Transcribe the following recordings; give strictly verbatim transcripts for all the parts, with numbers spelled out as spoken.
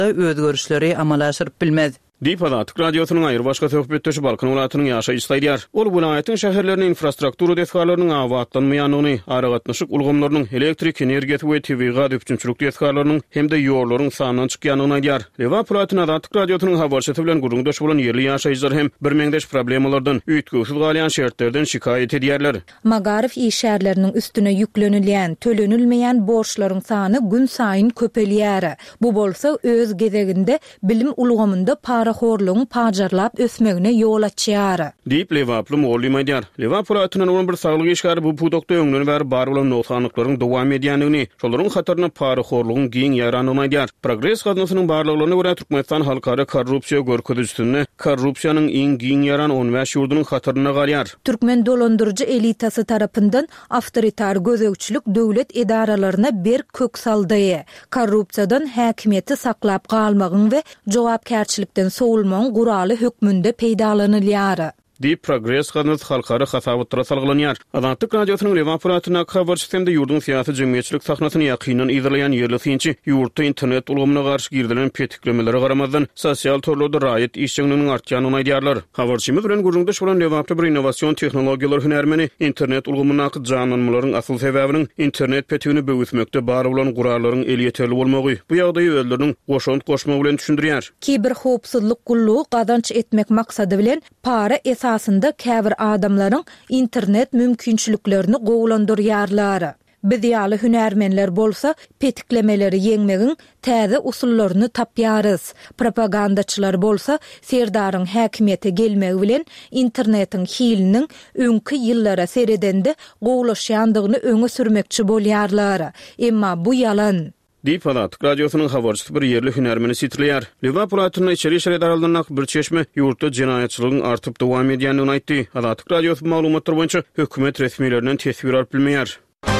özgörüşleri amala aşırıp bilmez. Dip Adatyk radiosynyň aýry başga söhbetdeşi Balkan ulatynyň ýaşaýy isleýär. Ol vilayatyň şäherleriniň infrastruktura desgarlarynyň awatlanmaýanyny, aragatnaşyk ulgamlarynyň elektrik energiýasy we T V-ga düpçünçilik desgarlarynyň hemde ýollaryň sanyny çykýanyny aýdýar. Lewa Pulatyň Adatyk radiosynyň habarçysy bilen guruldaş bolan ýerli ýaşaýjylar hem bir meňdeş problemalardan, üýtgüsiz galýan şertlerden şikayet edýärler. Magarif işärleriniň üstüne ýüklenilýän, tölenilmeýän borçlaryň sany gün saýyn köpelýär. Bu bolsa öz gezeginde bilim ulgamynda para horluğun pajarlap ösmegine yol açýar. Dip Lewaplum Olimaydar. Lewapol atynyň onun bir saglyk işgary bu pudokda öňden bäri bar bolan nothanlyklaryň dowam edýändigini, şolaryň hatarına para horluğun giň ýaranyny aýdýar. Progress gaznasynyň barlyklaryna görä Türkmenistan halkara korrupsiýa görkezişini, korrupsiýanyň iň giň ýaran on beş ýurdunyň hatarına galýar. Türkmen dolandyrjy elitasy tarapyndan awtoritar gözegçilik döwlet edaralaryna bir kök saldy. Korrupsiýadan häkimiýeti saklap galmagyň we jogapkärçilikden soğulmaň guraly hökmünde peýdalanylýar. Dip Progress gazanat halkara hasawatlara salgylanyar. Adatyk radiosynyň Lewaporatyna habarçysy hem de ýurdun syýasy jemgyýetçilik sahnasyny ýakynan ýerleýän ýerlisinçi ýurtda internet ulgamyna garşy girdilen petiklemelere garamazdan sosial torlarda raýat işçiliğiniň artýanyny aýdýarlar. Habarçymyz bilen guruldaş bolan Lewapda bir innovasiýon tehnologiýalar hünärmeni internet ulgamyna janlanmalaryň asyl sebäbiniň internet petigini böwütmekde bar bolan guralaryň elýeterli bolmagy. Bu ýagdaýy özleriniň goşont goşmagy bilen düşündirýär. Kiber howpsuzlyk gullugy gadanç etmek maksady bilen para esasında käbir adamlaryň internet mümkinçiliklerini gowlandyrýarlar. Biz ýaly hünärmenler bolsa petiklemeleri ýeňmegiň täze usullaryny tapýarys. Propagandaçylar bolsa serdaryň häkimiýete gelmegi bilen internetiň hiliniň öňkü ýyllara seredende gowlaşýandygyny öňe sürmekçi bolýarlar. Emma bu ýalan. Dip Adatyk radiosynyň habarçysy bir ýerli hünärmeni sitirleýär. Lewaporatyny içeri şeredaraldynak bir çeşme ýurtda jinaýatçylygyň artyp dowam edýändigini aýtdy. Adatyk radiosyny maglumatlar boýunça hökümet resmiýetlerinden tesbir alyp bilmeýär.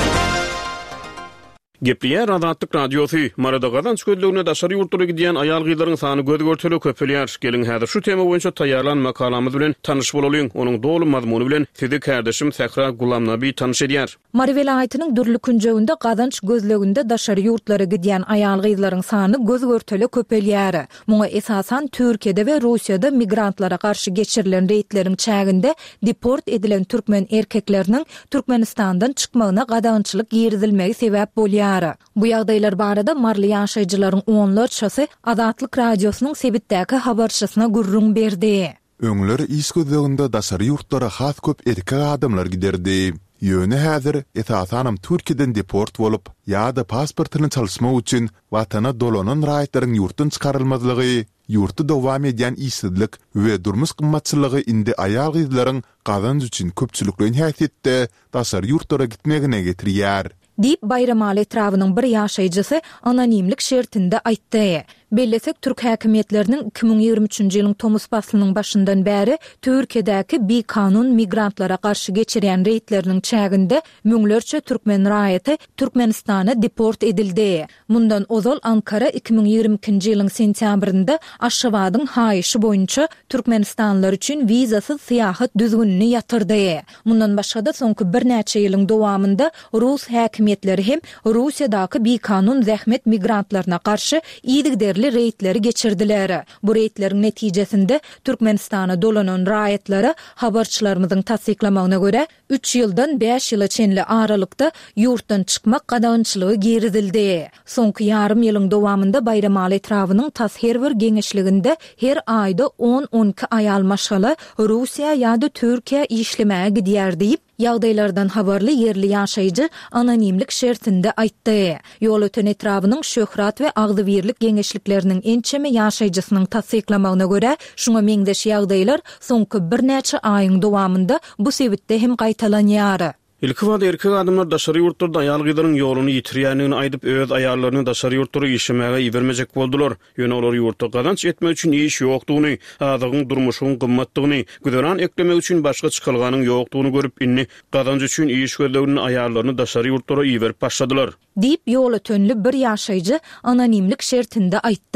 Gepliýär Adatyk radiosy marada gazanç gözlegine daşary ýurtlara gidýän aýal gyzlaryň sany göz görteli köpelýär. Gelin häzir şu tema boýunça taýýarlan makalamyz bilen tanyş bolalyň. Onuň doly mazmuny bilen sizi kardeşim Sahra Gulamnaby tanyş edýär. Mari vilayatynyň Dürli künjeginde gazanç gözleginde daşary ýurtlara gidýän aýal gyzlaryň sany göz görteli köpelýär. Muňa esasan Türkiýede we Russiýada migrantlara garşy geçirilen reýtleriň çäginde deport edilen türkmen erkekleriniň Türkmenistandan çykmagyna gadançylyk girdilmegi sebäp bolýar. Bu ýagdaýlar barada marly ýaşaýjylaryň onlarçasy Adatlyk radiosynyň sebitdäki habarçysyna gurrun berdi. Öňleri isgözleginde daşary ýurtlara has köp erkek adamlar giderdi. Ýöne häzir esasanam Türkiýeden deport bolup, ýa-da pasportyny çalşmak üçin watana dolanan raýatlaryň ýurtdan çykarylmazlygy, ýurtda dowam edýän işsizlik we durmuş gymmatçylygy indi aýal gyzlaryň gazanç üçin köpçülikleň häsiýetde daşary ýurtlara gitmegine getirýär. Dip Bayramal etrawynyň bir ýaşaýjysy anonimlik şertinde aýtdy. Bellesek Türk häkimiýetleriniň iki bin ýigrimä üçünji ýylyň Tomus faslynyň başyndan bäri Türkiýedäki bi kanun migrantlara garşy geçirýän reýtleriniň çäginde müňlerçe türkmen raýaty Türkmenistana deport edildi. Mundan ozal Ankara iki bin ýigrimä ikinji ýylyň sentýabrynda Aşgabatyň haýyşy boýunça Türkmenistanlılar üçin vizasyz syýahat düzgünini ýatyrdy. Mundan başga da soňky bir näçe ýylyň dowamında Rus häkimiýetleri hem Russiýadaky bi kanun zähmet migrantlaryna garşy iýdigderli reýtleri geçirdiler. Bu reýtlerin netijesinde Türkmenistana dolanan raýatlara habarçylarymyzyň tasdiklamagyna görä üç ýyldan beş ýyla çenli aralykda ýurtdan çykmak gadançylygy girdildi. Soňky ýarym ýylyň dowamında Bayramal etrawynyň tas her bir geňeşliginde her aýda on on iki aýal maşgala Russiýa ýa-da Türkiýe işlemäge gidýär diýip ýagdaýlardan habarly ýerli ýaşaýjy anonimlik şertinde aýtdy. Ýol öten etrawynyň şöhrat we agdybirlik geňeşlikleriniň ençeme ýaşaýjysynyň tasdiklamagyna görä, şuňa meňdeş ýagdaýlar soňky bir näçe aýyň dowamında bu sebitde hem gaýtalanýar. İlki wagt erkek adamlar daşary ýurtlarda aýal gyzlaryň ýoluny ýitirýändigini aýdyp öz aýallaryny daşary ýurtlara işlemäge ibermejek boldular. Ýöne olar ýurtda gazanç etmek üçin iş ýokdugyny, azygyň durmuşyň gymmatdygyny, güzäran eklemek üçin başga çykylganyň ýokdugyny görüp inni gazanç üçin iş gözlegini aýallaryny daşary ýurtlara iberip başladylar. Dip ýol ötönli bir ýaşaýjy anonimlik şertinde aýtdy.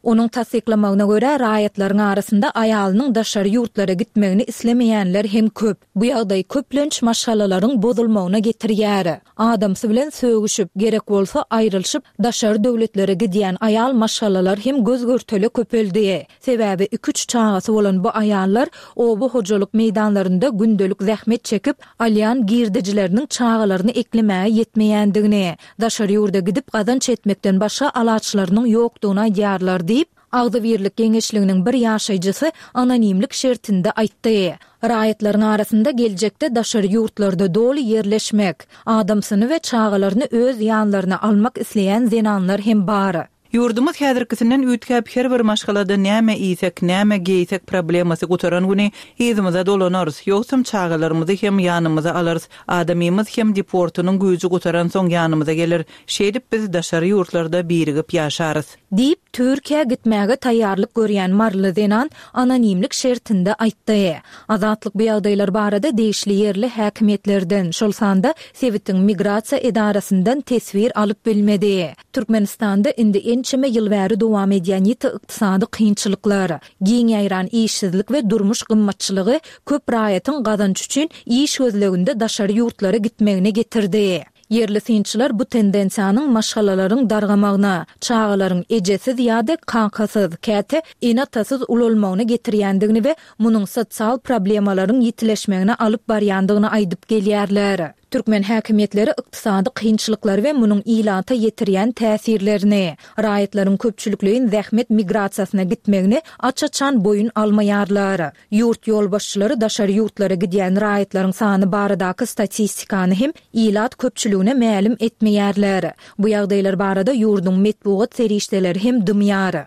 Onun tasdiklamagyna görä raýatlaryň arasynda aýalynyň daşary ýurtlara gitmegini islemeýänler hem köp. Bu ýagdaý köplenç maşgalalaryň bozulmagyna getirýär. Adamsy bilen sögüşüp, gerek bolsa aýrylşyp daşary döwletlere gidýän aýal maşgalalar hem göz görtele köpeldi. Sebäbi iki üç çagasy bolan bu aýallar obu hojalyk meýdanlarynda gündelik zähmet çekip alýan girdijileriniň çagalaryny eklemäge ýetmeýändigini, daşary ýurda gidip gazanç etmekden başga alaçlarynyň ýokdugyna aýdýarlar diýip Agdybirlik Geňeşliginiň bir ýaşaýjysy anonimlik şertinde aýtdy. Raýatlaryň arasynda geljekde daşary ýurtlarda doly ýerleşmek, adamsyny we çagalaryny öz ýanlaryna almak isleýän zenanlar hem bar. Yurdumuz häzirkisinden ütkäp her bir maşgalada näme iýsek, näme geýsek problemasy gutaran güni ýzymaza dolanarys. Ýogsam çagalarymyzy hem ýanymyza alarys. Adamymyz hem deportunyň güýji gutaran soň ýanymyza gelir. Şeýdip biz daşary ýurtlarda birigip ýaşarys. Diýip Türkiýe gitmäge taýýarlyk görýän marly zenan anonimlik şertinde aýtdy. Azatlyk bu ýagdaýlar barada deýişli ýerli häkimetlerden, şol sanda Sewitiň migrasiýa edarasyndan tesvir alyp bilmedi. Türkmenistanda indi ençeme ýyl bäri dowam edýän ýeti ykdysady kynçylyklar, giň ýaýran işsizlik we durmuş gymmatçylygy köp raýatyň gazanç üçin iş gözleginde daşary ýurtlara gitmegine getirdi. Yerli synçylar bu tendensiýanyň maşgalalaryň dargamagyna, çagalaryň ejesiz ýa-da kankasyz, käte enatasyz ululmagyna getirýändigini we munyň sosial problemalaryň ýitileşmegine alyp barýandygyny aýdyp gelýärler. Türkmen häkimetleri ykdysady kynçylyklary we munyň ilata ýetirýän täsirlerini, raýatlaryň köpçülikligiň zähmet migrasiýasyna gitmegini açaçan boyun almaýarlar. Ýurt ýolbaşçylary daşary ýurtlara gidýän raýatlaryň sany baradaky statistikany hem ilat köpçüligine mälim etmeýärler. Bu ýagdaýlar barada ýurduň metbuat serişdeleri hem dymýar.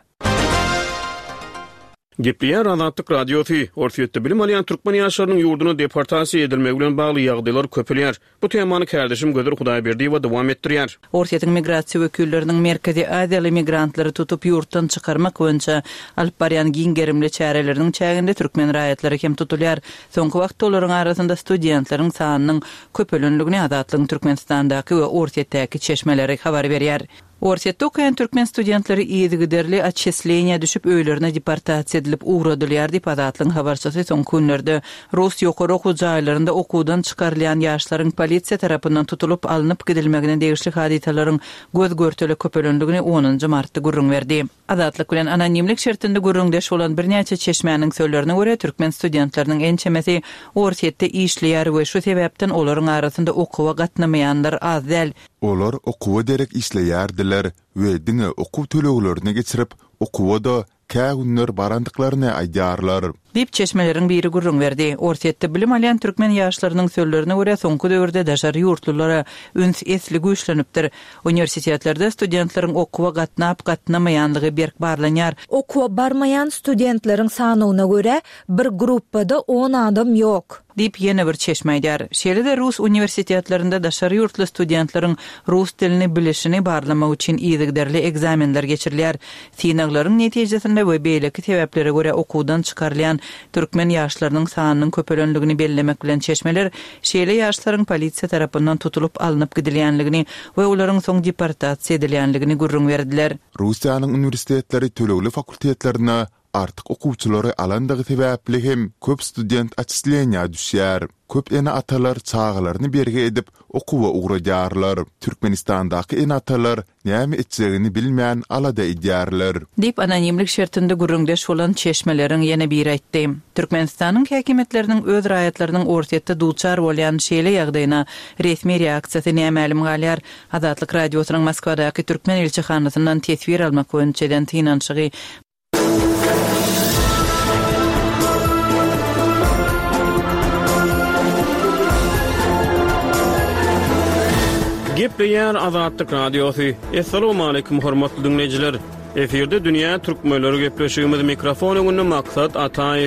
Gepliýär Azatlyk radiosu, Orsiýetde bilim alýan türkmen ýaşlarynyň ýurduny deportasiýa edilmegi bilen bagly ýagdaýlar köpelýär. Bu temany kardeşim Gözer Hudaýberdiýew dowam etdirýär. Orsiýetiň migrasiýa wekilleriniň Merkezi Aziýaly migrantlary tutup ýurtdan çykarmak boýunça alyp barýan giň gerimli çäreleriniň çäginde türkmen raýatlary hem tutulýar. Soňky wagtda olaryň arasynda studentlaryň sanynyň köpelenligini Azatlygyň Türkmenistandaky we Orsiýetdäki çeşmeleri habar berýär. Orsiýetde okuyan türkmen studentlary ýygyderli atçesleniýa düşüp öýlerine deportasiýa edilip uğradylar diýip Azatlygyň habarçysy soňky günlerde Rus ýokary okuw jaýlarynda okuwdan çykarylýan ýaşlaryň polisiýa tarapyndan tutulup alınıp gidilmegine degişli hadisalaryň göz görteli köpelenligini onuncu martda gurrun berdi. Azatlyk bilen anonimlik şertinde gurrundeş bolan bir näçe çeşmäniň söýlerine görä türkmen studentlarynyň ençemesi Orsiýetde işleýär we şu sebäpden olaryň arasynda okuwa gatnamaýanlar az däl. Olar okuwa derek işleýärdiler we diňe okuw töleglerini geçirip okuwada kägünler barandyklaryny aýdýarlar. Dip çeşmeleriň biri gurrun berdi. Orsiýetde bilim alýan türkmen ýaşlarynyň söýlerine görä soňky döwürde daşary ýurtlulara üns esli güýçlenipdir. Universitetlerde studentlaryň okuwa gatnap gatnamaýanlygy berk barlanýar. Okuwa barmaýan studentleriň sanyna görä bir gruppada on adam ýok. Dip ýene bir çeşmeýdär. Şeýle-de Rus universitetlerinde daşary ýurtly studentlaryň rus dilini bilişini barlamak üçin ýygderli egzamenler geçirilýär. Synaglaryň netijesinde we beýleki sebäplere görä okuwdan çykarylýan türkmen ýaşlarynyň sanynyň köpelenligini bellemek bilen çeşmeler şeýle ýaşlaryň polisiýa tarapyndan tutulup alınıp gidilýänligini we olaryň soň deportasiýa edilýänligini gurrun berdiler. Russiýanyň universitetleri tölegli fakultetlerine artık okuwçylary alandygy sebäpli hem köp student atçesleniýa düşýär. Köp ene atalar çağalaryny berge edip okuwa uğraýarlar. Türkmenistandaky ene atalar näme etjegini bilmeýän alada edýärler. Dip anonimlik şertinde gurrundeş bolan çeşmeleriň ýene bir aýtdy. Türkmenistanyň häkimetleriniň öz raýatlarynyň Orsiýetde duçar bolýan şeýle ýagdaýyna resmi reaksiýasy nämälim galýar. Azatlyk radiosynyň Moskwadaky türkmen elçihanasyndan tesvir almak boýunça tinançygy Gepliýär Azatlyk radiosu. Assalamu alaykum hormatly dinleýijiler. Eferde dünýä türkmenleri gepleşigimiz mikrofon öňünde Maksat Ataýew.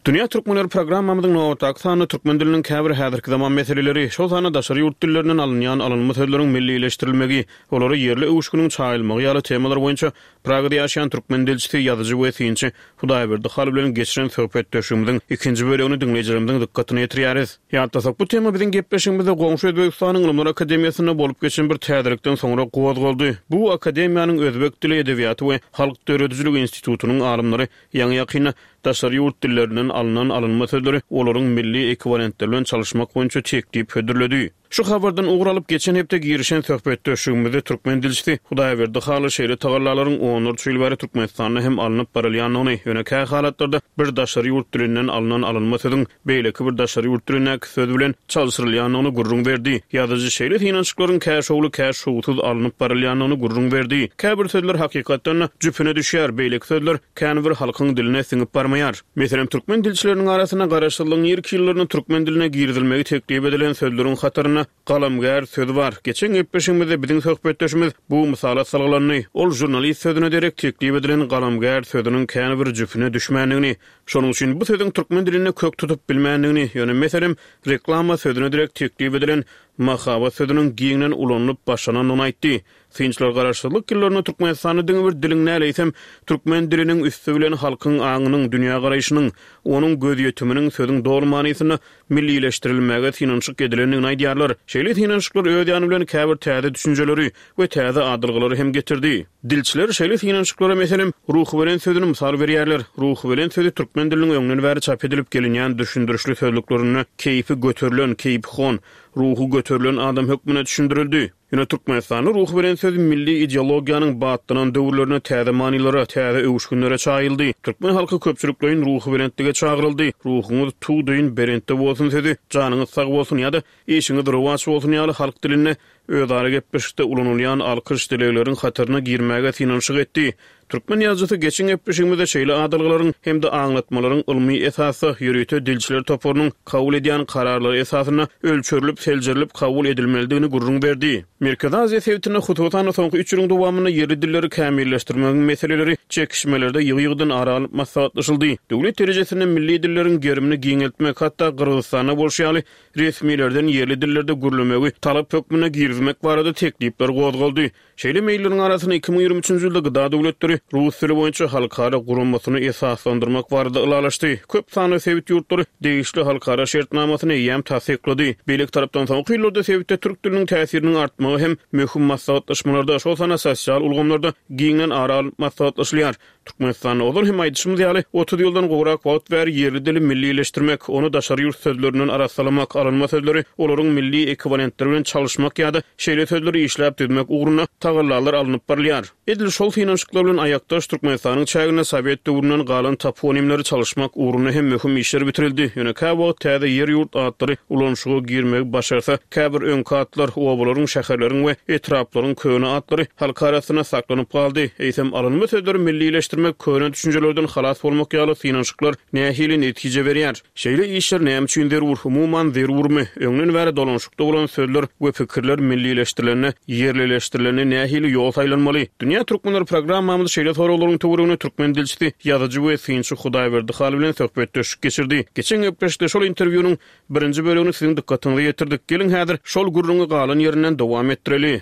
Dünya Türkmenleri programmamyzyň nowatdaky sany türkmen diliniň käbir häzirki zaman meseleleri, şol sany daşary ýurt dillerinden alynýan alınma sözleriň millileşdirilmegi, olary yerli öwüşgüniň çaýylmagy ýaly temalar boýunça Pragada ýaşaýan türkmen dilçisi, ýazyjy we synçy Hudaýberdi Haly bilen geçiren söhbet döşümüň ikinji bölegini dinleýijilerimiň dikkatyny ýetirýäris. Ýa-da bu tema biziň gepleşigimizde Goňşy Özbegistanyň Ulumlar Akademiýasyna bolup geçen bir täzelikden soňra gowazgoldy. Bu akademiýanyň özbek dili edebiýaty we halk döredijiligi institutunyň alymlary ýa-ni ýakyna daşary ýurt dillerinden alınan alınma sözleri olaryň milli ekwivalentleri bilen çalışmak boýunça teklip ödürledi. Şu habardan uğralıp geçen hepde girişen söhbet döşüğümüzde Türkmen dilçisi Hudaýberdi Haly şeýle tagallalaryň on üç ýyl bäri Türkmenistanyna hem alınıp barylýanyny, ýöne halatlarda bir daşary ýurt dilinden alınan alınma sözüň beýleki bir daşary ýurt diline söz bilen çalşyrylýanyny gurrun berdi. Ýazyjy şeýle finançyklaryň käşowly käşowsuz alınıp barylýanyny gurrun berdi. Käbir sözler hakykatdan jüpüne düşýär, beýleki sözler känbir halkyň diline siňip barmaýar. Meselem türkmen dilçileriniň arasyna garaşylygyň ýerki ýyllaryny türkmen diline girdilmegi teklip edilen sözleriň hatarına galamgär söz bar. Geçen gepleşigimizde biziň söhbetdeşimiz bu misala salgylanyny, ol jurnalist sözüne derek teklip edilen galamgär sözüniň käni bir jüpüne düşmänligini, şonuň üçin bu sözdüň türkmen diline kök tutup bilmänligini, ýöne meselem reklama sözüne derek teklip edilen mahabat sözüniň giňinden ulanyp başlananyny aýtdy. Synçylar garaşsyzlyk ýyllaryny Türkmenistany diňe bir diliň näleýsem, türkmen diliniň üstü bilen halkyň aňynyň dünýä garaýşynyň, onuň göz ýetiminiň sözüň dogry manysyny millileşdirilmege finançyk edilenini aýdýarlar. Şeýle finançyklar öz ýany bilen käbir täze düşünjeleri we täze adylgylary hem getirdi. Dilçiler şeýle finançyklara meselem ruh bilen sözüni mysal berýärler. Ruh bilen sözü türkmen diliniň öňünden bäri çap edilip gelinýän düşündürişli sözlüklerini keýfi göterilen, keýpi hon, ruhu göterilen adam hökmüne düşündirildi. Ýöne Türkmenistany ruh bilen söz milli ideologiýanyň batdynan döwürlerine täze manilara, täze öwüşgünlere çaýyldy. Türkmen halky köpçüliklerin ruhu bilentlige çağıryldy. Ruhuňyz tuğdyň berentde bolsun sözü, janyňyz sag bolsun ýa-da eşiňiz rowaç bolsun ýaly halk diline özara gepleşikde ulanylýan alkyş dilekleriň hatyryna girmäge finançyk etdi. Türkmen ýazgysy geçen gepleşigimizde şeýle adylgylaryň hem de aňlatmalaryň ilmi esasy ýürüýte dilçiler toporunyň kabul edýän kararlary esasyna ölçürilip, seljerilip kabul edilmeligini gurrun berdi. Merkezi Aziýa Sewtine hututan soňky üç ýylyň dowamyny yerli dilleri kämilleşdirmegiň meseleleleri çekişmelerde ýygy-ýygydan aralyp maslahatlaşyldy. Döwlet derejesinde milli dilleriň gerimini giňeltmek, hatda Gyrgyzstana bolşýaly resmilerden yerli dillerde gürlemegi talap hökmüne girmek barada teklipler gozgoldy. Şeýle meýilleriň arasyna iki bin ýygrimi üçinji ýylda gyda döwletleri rus dili boýunça halkara gurulmasyny esaslandyrmak barada ylalaşdy. Köp sany sewit ýurtlary degişli halkara şertnamasyny ýem tasdiklady. Beýleki tarapdan soňky ýyllarda sewitde türk diliniň täsiriniň artmagy hem möhüm maslahatlaşmalarda, şol sana sosial ulgamlarda giňen aralyp maslahatlaşylýar. Türkmenistanyň olur hem aýdyşymyz ýaly otuz ýyldan gowrak wagt bäri yerli dili millileşdirmek, onu daşary ýurt sözlerinden arasalamak, alınma sözleri, olaryň milli ekwivalentleri bilen çalışmak ýa-da şeýle sözleri işläp düzmek ugruna tagallalar alınıp barylýar. Edil şol finançyklar bilen aýakdaş Türkmenistanyň çägine Sowet döwründen galan toponimleri çalışmak ugruna hem möhüm işler bitirildi. Ýöne käbir täze ýer ýurt adlary ulanşyga girmek başarsa, käbir öňki adlar owalaryň, şäherleriň we etraplaryň köne adlary halk arasyna saklanyp galdy. Eýsem alınma sözleri millileşdirmek, köne düşünjelerden halas bolmak ýaly finançyklar nähili netije berýär. Şeýle işler näme üçin derwur, umuman derwurmy? Öňden bäri dolanşykda bolan sözler we pikirler millileşdirilenine, yerlileşdirilenine nähili ýol taýlanmaly. Dünya Türkmenleri programmamyz şeýle soraglaryň töweregine türkmen dilçisi, ýazyjy we synçy Hudaýberdi Haly bilen söhbet döşük geçirdi. Geçen gepleşikde şol interwýunyň birinji bölegini siziň dikkatyňyza ýetirdik. Gelin häzir şol gurrungy galan ýerinden dowam etdireli.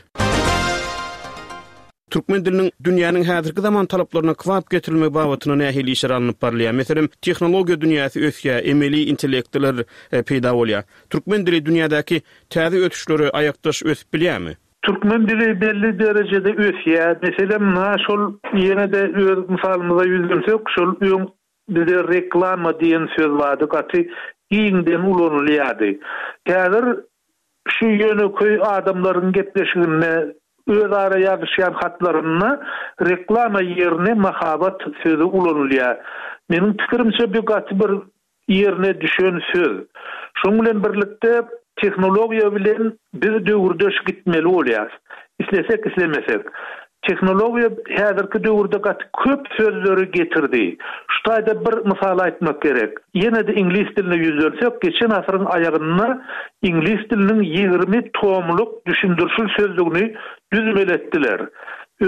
Türkmen diliniň dünýäniň häzirki zaman talaplaryna kwap getirilmek babatyna nähili işler alınıp barylýar. Meselem, tehnologiýa dünýäsi ösýär, emeli intellektler e, peýda bolýar. Türkmen dili dünýädäki täze ötüşleri aýakdaş ösüp bilýärmi? Türkmen dili belli derecede ösýär. Meselem, na şol ýene de öz misalymyza ýüzünsek, şol öň bize reklama diýen söz bardy, gaty giňden ulanylýardy. Häzir şu ýöneköy adamlaryň gepleşigine öz ara ýazyşýan hatlaryna reklama ýerine mahabat sözü ulanylýar. Meniň pikirimçe bir gaty bir ýerine düşen söz. Şoň bilen birlikde teknologiýa bilen bir döwürde gitmeli bolýar. İslesek islemesek. Teknologiýa häzirki döwürde gaty köp sözleri getirdi. Şu taýda bir mysal aýtmak gerek. Ýene de ingliz diline ýüzlensek, geçen asyryň aýagyna ingliz diliniň ýigirmi tomluk düşündürşül sözlügini düzmeletdiler. Öň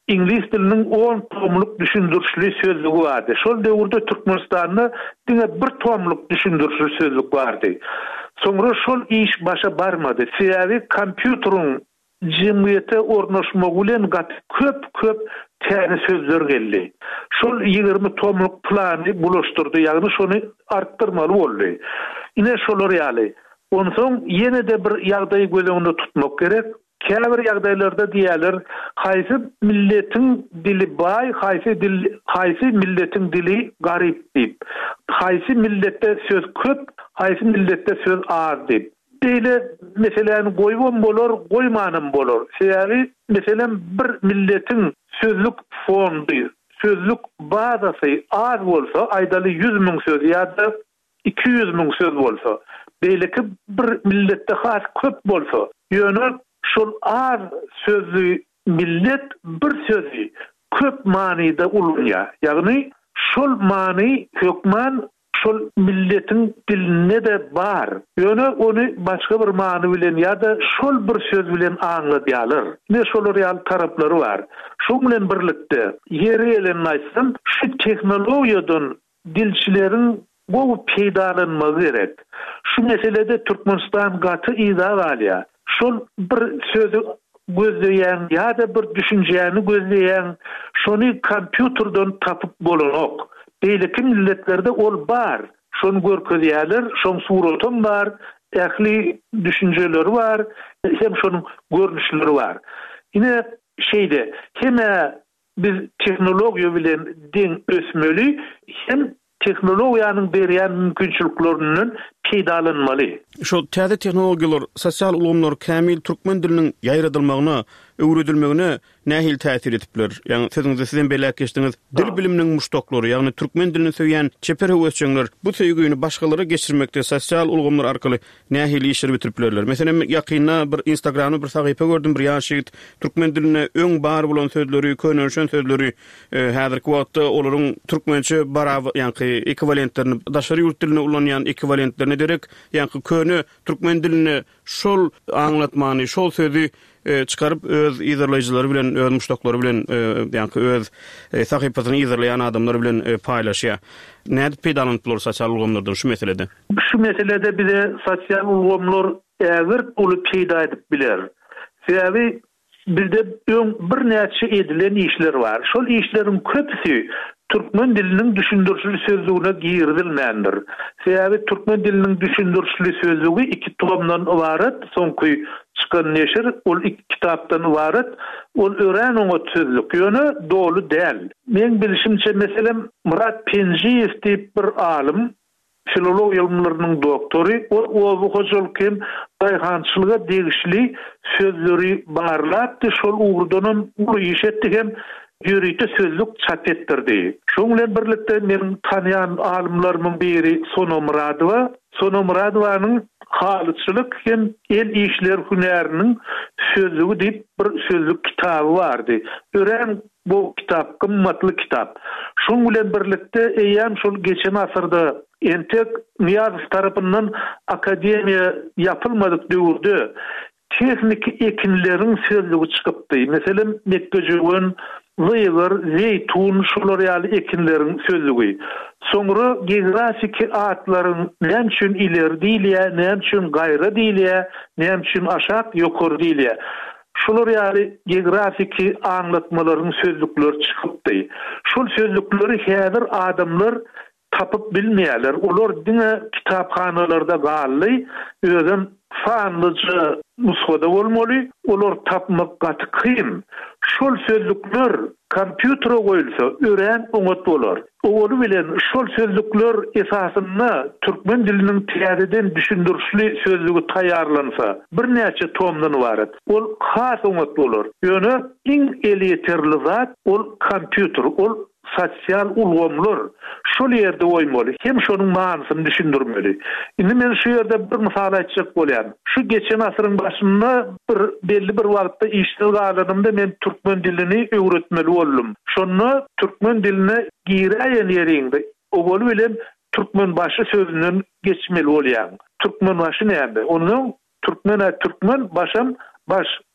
İngiliz dilinin on tomluk düşündürüşlü sözlüğü vardı. Şol döwürde Türkmenistan'da diňe bir tomluk düşündürüşlü sözlük vardı. Sonra şol iş başa barmadı. Sebebi kompýuteryň jemgyýete ornaşmagy bilen gat köp köp täze sözler geldi. Şol ýygrimi tomluk plany bulaşdyrdy, ýagny şonu arttyrmaly boldy. Ine şolar ýaly. Onsoň ýene de bir ýagdaý göleginde tutmak gerek. Käbir ýagdaýlarda diýerler, haýsy milletiň dili baý, haýsy dil, haýsy milletiň dili garyp diýip. Haýsy milletde söz köp, haýsy milletde söz az diýip. Diýle meseleni goýwan bolar, goýmanam bolar. Sebebi meselem bir milletiň sözlük fondy, sözlük bazasy az bolsa, aýdaly yüz miň söz ýa-da iki yüz miň söz bolsa, beýleki bir milletde has köp bolsa, ýöne şol az sözlü millet bir sözü köp manida ulunýa. Ýagny şol many hökman şol milletin diline de bar. Ýöne onu başga bir many bilen ýa-da şol bir söz bilen aňladýarlar. Ne şol real taraplary bar. Şol bilen birlikde ýeri elen aýtsam, şu tehnologiýadan dilçilerin bu peýdalanmagy gerek. Şu meselede Türkmenistan gaty ýa galýa. Şol bir sözü gözleýän ýa-da bir düşünjäni gözleýän şonu kompýuterden tapyp bolanok. Beýleki milletlerde ol bar. Şonu görkezýärler, şoň suraty bar, ähli düşünjeleri bar, hem şonuň görnüşleri bar. Ine şeýde, heme biz tehnologiýa bilen deň ösmeli, hem tehnologiýanyň berýän mümkinçilikleriniň peýdalanmaly. Şol täze tehnologiýalar sosial ulgamlar kämil türkmen diliniň ýaýradylmagyna, öwredilmegine nähil täsir edipler? Ýani sözüňizde sizden belläp geçdiňiz dil biliminiň muşdoklary, ýagny türkmen dilini söýýän çeper höwetçiler bu söýgüni başgalara geçirmekde sosial ulgamlar arkaly nähil işler bitiriplerler. Meselem ýakynda bir Instagramda bir sahypa gördüm, bir ýaşyt türkmen diline öň bar bolan sözleri, könönşen sözleri häzirki wagtda olaryň türkmençe baraw, ýani ekwivalentlerini, daşary ýurt diline ulanýan ekwivalentlerini derek, ýani köni türkmen dilini şol aňlatmany, şol sözü çıkarıp öz izleyijileri bilen, öz muşdoklary bilen, ýani öz sahypasyny izleýän adamlar bilen paýlaşýar. Näde peýdalanýar sosial ulgamlardan şu meselede? Şu meselede bize sosial ulgamlar ägir uly peýda edip biler. Sebebi bizde bir näçe edilen işler bar. Şol işleriň köpüsi türkmen diliniň düşündürüşli sözlüğüne girdilmändir. Sebebi türkmen diliniň düşündürüşli sözlüğü iki tomdan ibaret, soňky çıkan neşir, ol iki kitapdan ibaret, ol ören oňa sözlük ýöne dolu däl. Men bilişimçe meselem Murat Penjiyev diýip bir alim, filologiýa ilmläriniň doktory, o owy hojulkim daýhançylyga degişli sözleri barlapdy, şol ugurdan bu iş etdi hem ýürüýte sözlük çap etdirdi. Şoň bilen birlikde men tanýan alimleriň biri Sono Muradowa, Sono Muradowanyň halyçylyk hem el işler hünäriniň sözlügi diýip bir sözlük kitaby bardy. Ören bu kitap kymmatly kitap. Şoň bilen birlikde eýem şol geçen asyrda entek Niyazov tarapyndan akademiýa ýapylmadyk döwürde teknik ekinleriň sözlügi çykypdy. Meselem Mekkejewen, Zeyger, Zeytun şolar ýaly ekinleriň sözlügi. Soňra geografik atlaryň näme üçin ileri diýilýär, näme üçin gaýra diýilýär, näme üçin aşak ýokary diýilýär. Şolar ýaly geografik anlatmalaryň sözlükleri çykypdy. Şol sözlükleri häzir adamlar tapyp bilmeýärler. Olar diňe kitapxanalarda gally, özüm fanlyjy nusxada bolmaly, olar tapmak gaty kyn. Şol sözlükler kompýutere goýulsa, ören oňat bolar. Olu bilen şol sözlükler esasyna türkmen diliniň täzeden düşündürüşli sözlügi taýýarlansa, bir näçe tomdan ibaret. Ol has oňat bolar. Ýöne iň eliterli zat ol kompýuter, ol sosial ulgamlar şol ýerde oýmaly. Hem şonuň manysyny düşündirmeli. Indi men şu ýerde bir mysal aýtjak bolýan. Şu geçen asyryň başynda bir belli bir wagtda işler galanymda men türkmen dilini öwretmeli boldum. Şonu türkmen diline giräýän ýerinde owul bilen türkmen başy sözünden geçmeli bolýan. Türkmen başy näme? Onu türkmen türkmen başam baş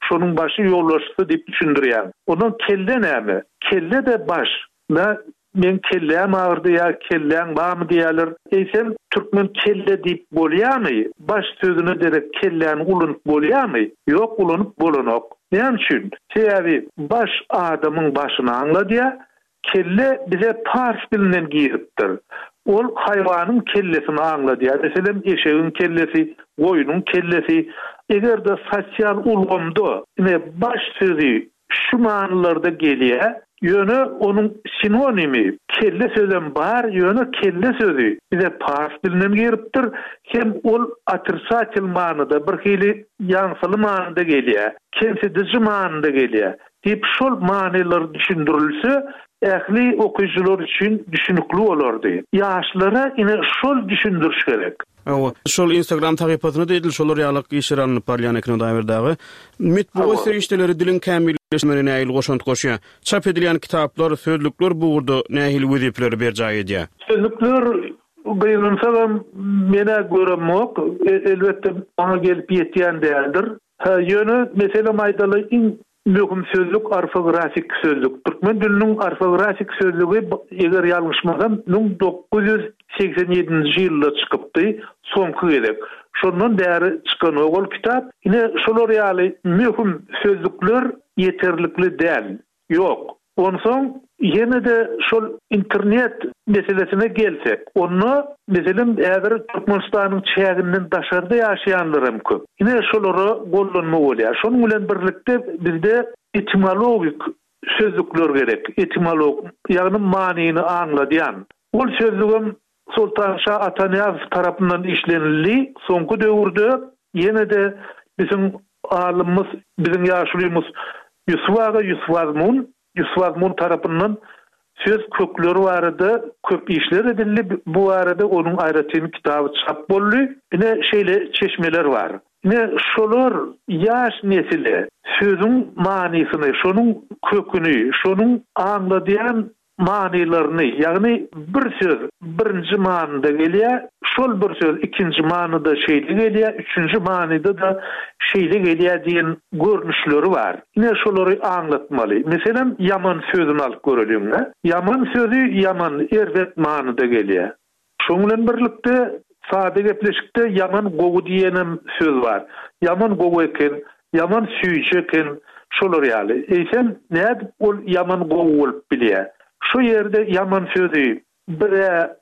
şonun başı yollaşısı diýip düşündirýär. Onun kelle näme? Kelle de baş. Na men kellem ağırdı ya, kellem bam diýerler. Eýsem türkmen kelle diýip bolýarmy? Baş sözüne derek kellem ulunup bolýarmy? Ýok, ulunup bolanok. Näme üçin? Sebäbi baş adamyň başyny anladýar. Kelle bize pars bilinen giripdir. Ol hayvanın kellesini anladýar. Meselem eşeğin kellesi, goýunyň kellesi. Eger de sosial ulgamda, ine baş sözü şu manylarda gelýär, ýöne onun sinonimi kelle sözem bar, ýöne kelle sözü bize pars bilinen giripdir. Hem ol atyrsatyl manyda bir hili ýaňsyly manyda gelýär, kemsidici manyda gelýär. Diýip şol manylar düşündirilse ähli okuyucular üçin düşünükli bolardy. Ýaşlara ine şol düşündiriş gerek. Awa, şol Instagram tagypatyny diýil, şolar ýalyk işiranyp barýan ekran daýberdagy mitbugy serişdeleri dilin kämilleşmegine näil goşant goşýar. Çap edilýän kitaplar, sözlükler buğurda nähil wezipleri berjaý edýär. Sözlükler beýlensem mene göremok, elbetde bana gelip ýetýän däldir. Ha, ýöne mesela maýdaly mühim sözlük ortografik sözlük. Türkmen diliniň ortografik sözlügi eger ýalňyşmasam dokuz yüz seksen ýedinji ýylda çykypdy, soňky gerek. Şondan bäri çykan ogul kitap, ine şolar ýaly mühim sözlükler ýeterlikli däl. Ýok. Onsoň ýene de şol internet meselesine gelsek, onu meselem äger Türkmenistanyň çäginden daşarda ýaşaýanlarym köp. Ine şolary gollanma bolýar. Şonuň bilen birlikde bizde etimologik sözlükler gerek. Etimolog, ýagny manyny anladýan. Ol sözlügüm Sultan Şah Atanaýew tarapyndan işlenildi. Soňky döwürde ýene de bizim alymymyz, bizim ýaşulymyz Yusuf Aga Yusuf Azmun Yusuf Azmun tarapyndan söz kökleri barada köp işler edildi. Bu arada onun aýratyn kitaby çap boldy. Ine şeýle çeşmeler var. Ine şolar ýaş nesile sözüň manysyny, şonuň köküni, şonuň anladýan manylaryny, ýagny bir söz birinji manyda gelýär, şol bir söz ikinji manyda şeýle gelýär, üçünji manyda da şeýle gelýär diýen görnüşleri var. Ine şolary anlatmaly. Meselem yaman sözüni alyp görelim. Yaman sözü yaman erwet manyda gelýär. Şoň bilen birlikde sade gepleşikde yaman gowy diýenem söz var. Yaman gowy eken, yaman süýçe eken, şolar ýaly. Eýsem näde ol yaman gowy bolup bilýär. Şu ýerde yaman sözü bir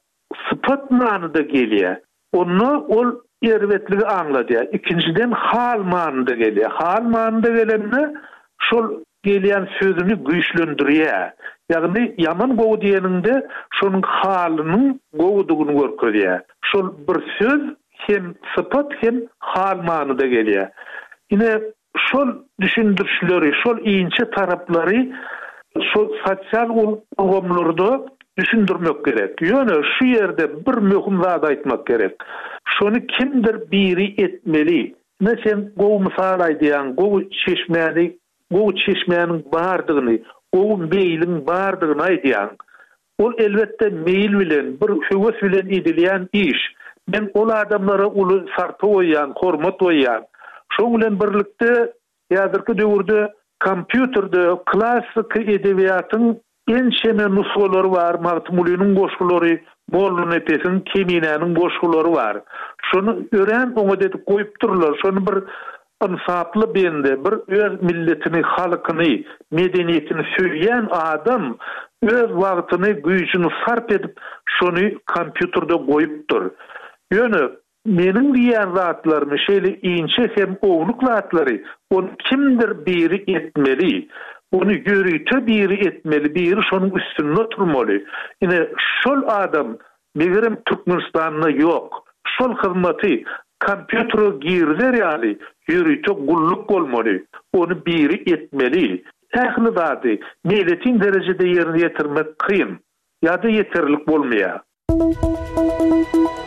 sıfat manyda gelýär. Onu ol erwetligi anladýar. İkinciden hal manyda gelýär. Hal manyda gelende şol gelýän sözüni güýçlendirýär. Ýagny yaman gowy diýeninde şonuň halynyň gowudygyny görkezýär. Şol bir söz hem sıfat hem hal manyda gelýär. Ine şol düşündirişleri, şol iňçe taraplary şol sosial ulgamlarda düşündirmek gerek. Ýöne şu ýerde bir möhüm zat aýtmak gerek. Şonu kimdir biri etmeli. Näçe gowy mysal aýdýan, gowy çeşmäni, gowy çeşmäniň bardygyny, gowy beýliň bardygyny aýdýan. Ol elbetde meýil bilen, bir höwes bilen edilýän iş. Men ol adamlara uly sarpy goýan, hormat goýan. Şoň bilen birlikde ýazyrky döwürde kompýuterde klassik edebiýatyň en şeme nusgalary var, Martmulynyň goşgulary, Mollun Epesiň Keminäniň goşgulary var. Şonu ören oňa dedip goýup durlar. Şonu bir insaply bende, bir öz milletini, halkyny, medeniýetini söýýän adam öz wagtyny, güýçini sarp edip şonu kompýuterde goýupdyr. Ýöne meniň diýen zatlarymy şeýle iňçe hem owluk zatlary onu kimdir biri etmeli. Onu ýürüýte biri etmeli, biri şonuň üstünde oturmaly. Ine şol adam megerem Türkmenistanyna ýok. Şol hyzmaty kompýutere girler ýaly ýürüýte gulluk bolmaly. Onu biri etmeli. Ähli zady milletiň derejede ýerine ýetirmek kyn. Ýa-da ýeterlik bolmaýar.